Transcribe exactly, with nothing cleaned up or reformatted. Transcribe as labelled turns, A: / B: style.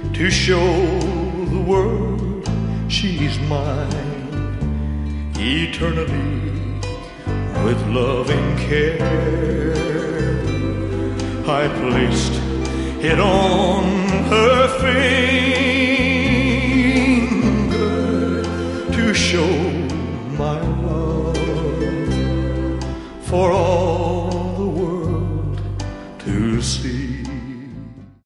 A: to show the world she's mine eternally with loving care. I placed it on her finger to show my love for all